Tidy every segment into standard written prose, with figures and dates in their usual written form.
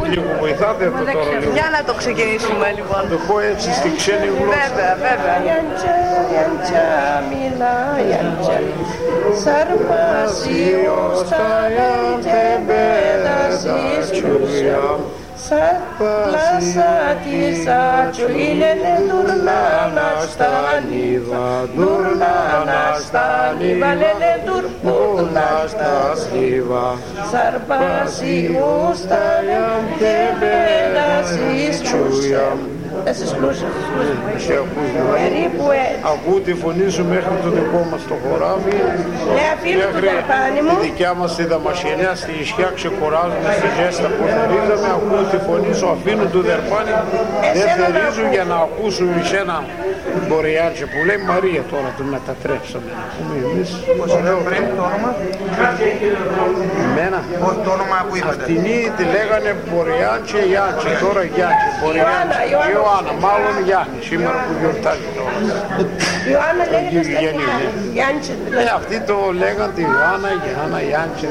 Λίγο βοηθάτε το τώρα λίγο. Για να το ξεκινήσουμε λοιπόν. Το πω έτσι στη ξένη γλώσσα. Βέβαια, βέβαια. Γιάντσα, μιλά, γιάντσα. Σαρπασίος τα γιάντια πέτασης τσουριά. Πλάσα της ατσουίλελε τουρνάνα στα νίβα, τουρνάνα στα νίβα, λέλε τουρπούνα στα σλίβα. Σαρπασίος τα γιάντια πέτασης τσουριά. Εσείς κλούσες. Περίπου έτσι. Ακούω τη φωνή σου μέχρι το δικό μας το χωράβι. Ναι, αφήνω το ταρπάνι μου. Η δικιά μας τη δαμασχενιά στη Ισιά ξεκουράζουμε στη ζέστα που θερίζαμε. Ακούω τη φωνή σου, αφήνω το δερπάνι. Δεν θερίζω για να ακούσουμε εσένα Μποριάτζε που λέει Μαρία τώρα του μετατρέψαμε. Εμείς. Πώς είναι πριν το όνομα? Εμένα. Το όνομα που είπατε. Αυτοί τη λέγανε Μποριάτζε Γιάντζε, τώρα Γιάντζε. Ιωάννα, μάλλον Γιάννη, σήμερα που γιορτάζει τώρα. Ιωάννα λέγεται στα Γιάννη. Αυτοί το λέγαν τη Ιωάννα, Γιάννη.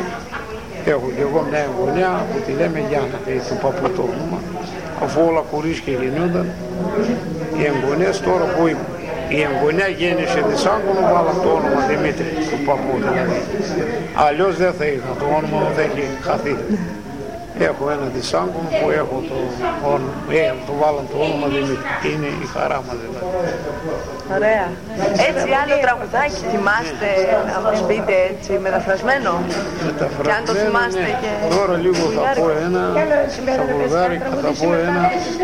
Έχω και εγώ μια εγγονιά που τη λέμε Γιάννα, του παππού το όνομα, αφού όλα κορίτσια γινόταν. Οι εγγονές τώρα που η εγγονιά γέννησε τη Σάγκονο, βάλαν το όνομα Δημήτρη, του παππού δηλαδή. Αλλιώς δεν θα είχα, το όνομα μου δεν έχει χαθεί. Έχω ένα της Σάγκονο που έχω το όνομα, το βάλαν το όνομα Δημήτρη. Είναι η χαρά μας δηλαδή. Ωραία. Έτσι άλλο τραγουδάκι θυμάστε να μας πείτε έτσι μεταφρασμένο? Και αν το θυμάστε ναι. και... Τώρα λίγο θα πω ένα, στα βουλγάρικα θα πω ένα.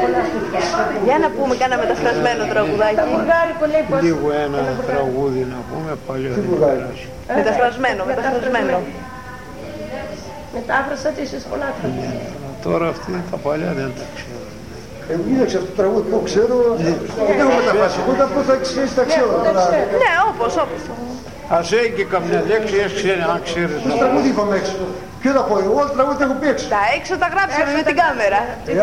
Για να πούμε κάνα μεταφρασμένο τραγουδάκι. Λίγο ένα τραγούδι να πούμε, παλιό δεν περάσει. Μεταφρασμένο. Μετάφρασα τις πολλά τραγούδια. Τώρα αυτή τα παλιά δεν τα ξέρω. Κοίταξε αυτό το τραγούδι που ξέρω, δεν έχω μεταφράσει. Εγώ τα πρώτα ξέρεις τα ξέρω. Ναι, όπως. Ας έχει και καμιά λέξη, αν ξέρεις. Το τραγούδι είπαμε έξω. Ποιο θα πω, εγώ το τραγούδι έχω πει έξω. Τα έξω τα γράψαμε με την κάμερα.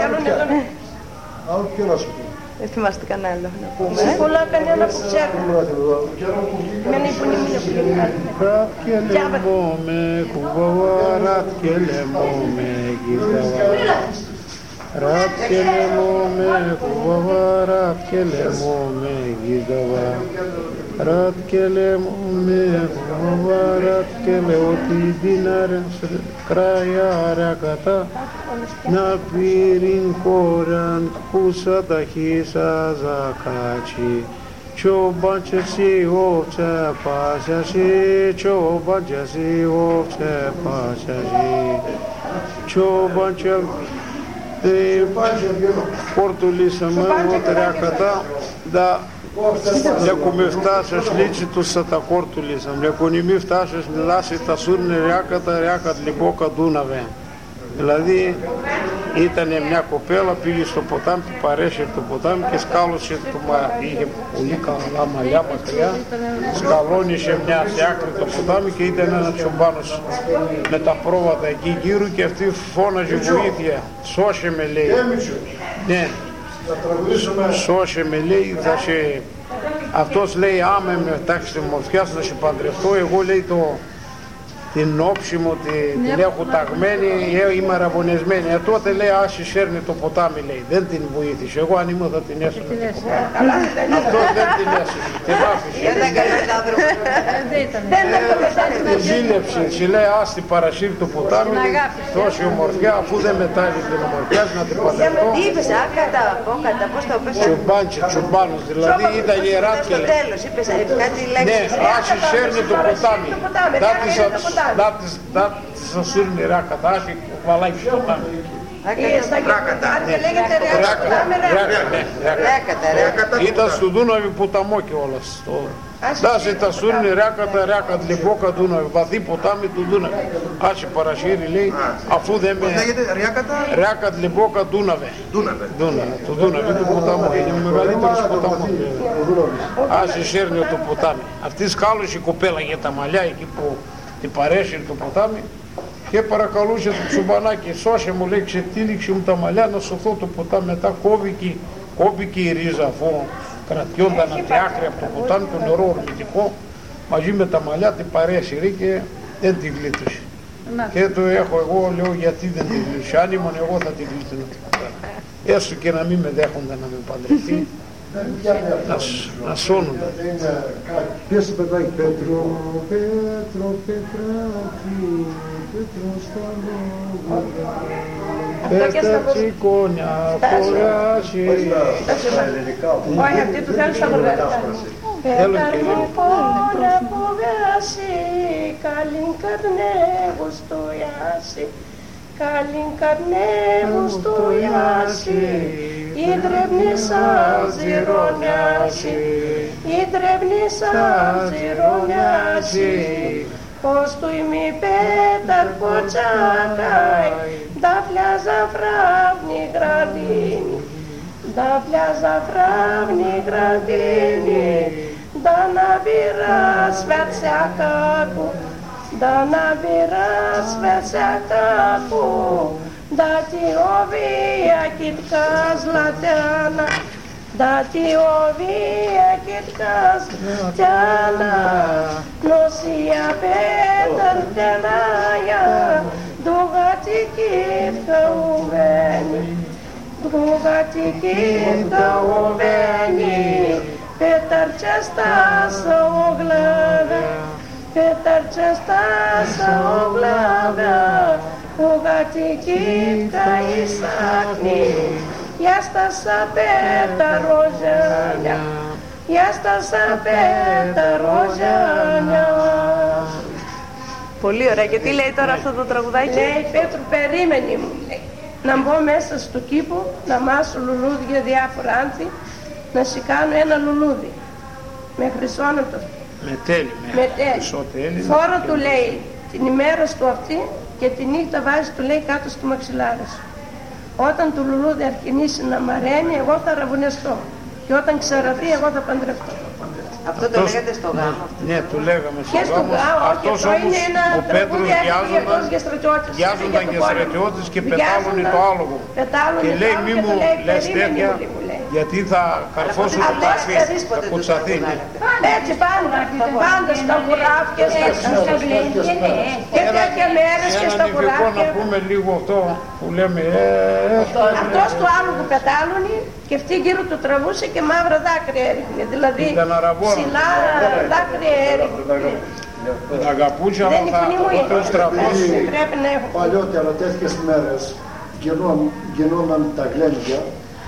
Άλλο ποιο να σου πω. Δεν θυμάστε κανένα άλλο να πούμε. Πολλά κανένα που ξέρουμε. Μένει που είναι μήνυμα. Ράτ και λεμό με κουβαβά, ράτ και λεμό με γυβαβά. Ράτ και λεμό με κουβαβά, ράτ και λεμό με γυβαβά. Ράτ και λεμό με κουβαβά, ράτ και λέω την δίναρεν κραία ρακατά. Να πήριν κόραν κούσα τα χίσα ζακάτσι. Çobancası ovçe paşası, çobancası ovçe paşası. Çobancı портулисаме от ряката да леко ми вташаш личито са та кортулисам, леко не ми вташаш нашата сурне ряката длибока Дунаве. Δηλαδή ήταν μια κοπέλα, πήγε στο ποτάμι, του παρέσαι το ποτάμι και σκάλωσε το είχε πολύ καλά μαλλιά μακριά, σκαλώνησε μια σε άκρη το ποτάμι και ήταν ένα τσομπάνος με τα πρόβατα εκεί γύρω και αυτή φώναζε βοήθεια, σώσε με λέει. Ναι, σώσε με λέει, θα σε... αυτός λέει άμε με τάξη μορφιάς να σε παντρευτώ, εγώ λέει την όψη μου την έχω ταγμένη, είμαι αραβωνεσμένη. Τότε λέει άση σέρνει το ποτάμι λέει, δεν την βοήθησε. Εγώ αν ήμουν θα την έσωνα. Αυτός δεν την έσωνα, την άφησε. Δεν έκανε άνθρωπο. Την ζήλεψε, τη λέει άστι παρασύρει το ποτάμι, τόση ομορφιά, αφού δεν μετάλλει την ομορφιά να την παντρευτώ. Τι είπες, κατά, πώς το είπες? Τσουμπάντσι, τσουμπάνος, δηλαδή ήταν γεράτια. Στο τέλος είπες κάτι λέξεις. Ναι, άση σέρνει το ποτάμι. Da se surni rakata, აში valai što tamo. Ряката. И да su Dunavi потамоки олас. Да се та сурни ряката длибока Дунави, βαθύ ποτάμι του Δούναβη. Άση παρασύρει λέει, αφού δεν με... Ρяката длибока Δούναβε. Το Δούναβη του ποτάμου, είναι ο μεγαλύτερος ποτάμος. Άση σέρνει το ποτάμι. Αυτή σκάλωσε η κοπέλα για τα μαλλιά εκεί που την παρέσυρε το ποτάμι και παρακαλούσε το τσουμπανάκι, σώσε μου λέει, ξετύλιξε μου τα μαλλιά να σωθώ το ποτάμι. Μετά κόβηκε η ρίζα αφού κρατιόνταν από τη άκρη από το ποτάμι, το νερό ορμητικό, μαζί με τα μαλλιά την παρέσυρε και δεν την γλίτωσε. Και το έχω εγώ, λέω γιατί δεν τη λύσει. Αν ήμουν εγώ θα τη λύσει. Έστω και να μην με δέχονταν να με παντρευτεί, να σώνονται. Ποιος σου πετάει Πέτρο, Πέτρο, Πετράκι, Πέτρο στα λόγια. Πέτρα τσικόνια, φοράσει. Όχι, αυτή του θέλει στα βουλγαρικά. Πέτρα τσικόνια, φοράσει, καλήν καρνεύου στο ιάσι. Καλήν καρνεύου στο ιάσι. Ιδρεύνη σαν ζηρονιάζει, ιδρεύνη σαν ζηρονιάζει, πως του ημί πέταρ ποτσάκαει, τα φλιάζα φράβνη γραδίνη, τα φλιάζα φράβνη γραδίνη, τα ναβίρα σβερσιακάκου, τα ναβίρα σβερσιακάκου. Dati ovia kitkas latana, dati ovia kitkas latana, nosia Petar tenaya, dugati kitka uveni, dugati kitka uveni, Petar česta sa oglave, Petar česta sa oglave. Ugati kitka isakni, jasta sa peta rožanja, jasta sa peta rožanja. Πολύ ωραία. Και τι λέει τώρα αυτό το τραγουδάκι? Λέει, Πέτρου, περίμενε μου, λέει, να μπω μέσα στο κήπο, να μάσω λουλούδια διάφορα άνθη, να σηκάνω ένα λουλούδι με χρυσόνατο. Με τέλει, με χρυσό τέλει. Φόρο του λέει την ημέρα του αυτή και τη νύχτα βάζει, του λέει, κάτω στο μαξιλάρι σου. Όταν το λουλούδι αρχινήσει να μαραίνει, εγώ θα ραβουνιαστώ. Και όταν ξεραθεί, εγώ θα παντρευτώ. Αυτό το λέγατε στο γάμο? Ναι, το λέγαμε στο γάμο. Αυτός όμως ο Πέτρος διάζονταν και στρατιώτες και πετάλουν το άλογο. Και λέει, μη μου λες τέτοια, γιατί θα καρφώσουν το παφί, θα κουτσαθεί. Έτσι πάντα στα χωράφια, και τέτοια μέρες και στα χωράφια. Να πούμε λίγο αυτό που λέμε. Αυτός του άλογου πετάλουνε και αυτή γύρω του τραβούσε και μαύρα δάκρυα έριχνε. Δηλαδή ψηλά δάκρυα έριχνε. Αγαπούσα, αλλά θα το στραβώσει. Παλιότερα τέτοιες μέρες γινόταν τα γλέντια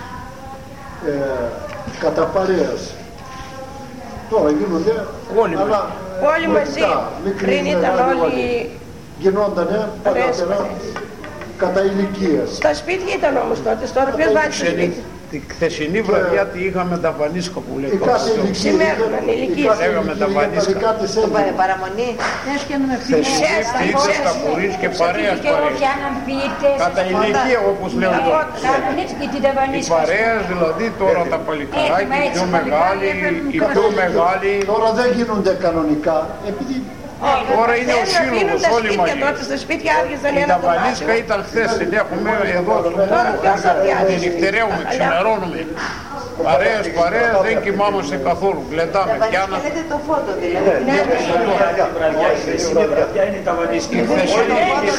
κατά παρέας. Τώρα γίνονται, όλοι μαζί, πριν ήταν όλοι... Γινόντανε παλιότερα κατά ηλικίες. Στα σπίτια ήταν όμως τότε, τώρα ποιος βάζει στο σπίτι. Τη χθεσινή βραδιά τη είχαμε τα βανίσκα που λέει. Σημαίνονταν ηλικίες. Λέγαμε τα βανίσκα. Παραμονή. Χθεσινή πίτες, καπουρίς και παρέας παρέας. Κατά ηλικία όπως λέω τώρα. Οι παρέας δηλαδή τώρα τα παλικαράκια, οι πιο μεγάλοι, οι πιο μεγάλοι. Τώρα δεν γίνονται κανονικά επειδή Τώρα είναι ο σύλλογος όλοι μαζί. Η ταβανίσκα ήταν χθες, την έχουμε εδώ στο χώρο, την νυχτερεύουμε, ξημερώνουμε. Παρέας, δεν κοιμάμαστε καθόλου, γλεντάμε, πιάνα. Θέλετε το φώτο δηλαδή. Η χθεσινή βραδιά είναι η ταβανίσκα. Η χθεσινή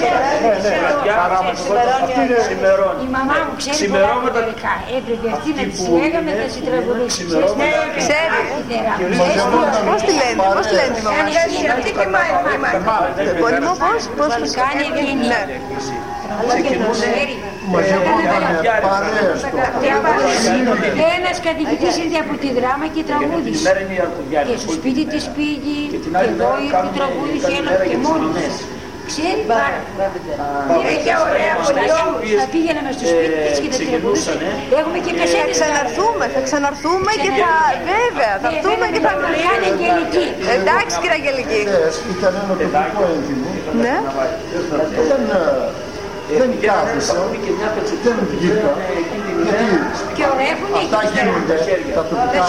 ξημερώνει. Η μαμά μου ξέρει πολλά κατολικά, έπρεπε αυτή να τη συλλέγαμε να τη τραγουδήσει. Ξέρει. Πώς τη λένε τη μαμά? Αυτή και Πολυμό πώς κάνει ευγενία. Αλλά και το ξέρει. Ένας καθηγητής ήρθε από τη Δράμα και τραγούδισε. Και στο σπίτι της πήγε, και εδώ ήρθε τραγούδισε, έλαβε και μόνος. Ξέρει πάρα. Είναι και ωραία πολύ. Θα πήγαιναμε στο σπίτι της και τα τραγούδισε. Έχουμε και κασέτες. Θα ξαναρθούμε και θα, βέβαια, θα έρθουμε και θα κάνει Αγγελική. Εντάξει κύριε Αγγελική. Ήταν ένα τοπικό ένθιμο. Ναι. Δεν κάθισα, δεν βγήκα, γιατί και ορεύουν Αυτά γίνονται, τα τοπικά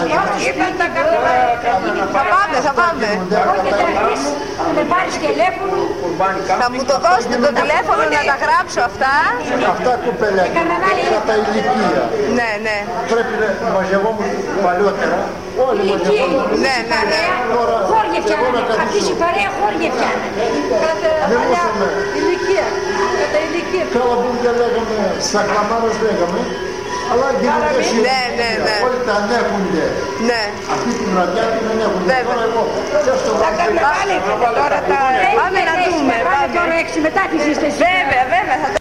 Θα πάμε. Όχι, θα πάρεις τηλέφωνο. Θα μου το δώσετε το τηλέφωνο να τα γράψω αυτά. Αυτά κουπελάκια, κατά ηλικία. Ναι, ναι. Πρέπει να μαζευόμουν παλιότερα. Όλοι μαζευόμουν. Ναι, ναι, ναι. Χώρια φτιάχνανε. Αυτή η παρέα χώρια φτιάχνανε. Δεν μπορούσαμε. Ηλικία. Κατά ηλικία. Καλά που δεν λέγαμε, σακλαμάρες λέγαμε. Αλλά γίνονται Ναι, ναι, ναι. όλοι τα ανέχονται. Ναι. Αυτή την βραδιά την ανέχονται. Βέβαια. Τώρα εγώ, και στο Βάλετε τώρα τα... Πάμε να δούμε. Πάμε τώρα 6 μετά τις είστε. Βέβαια, βέβαια, θα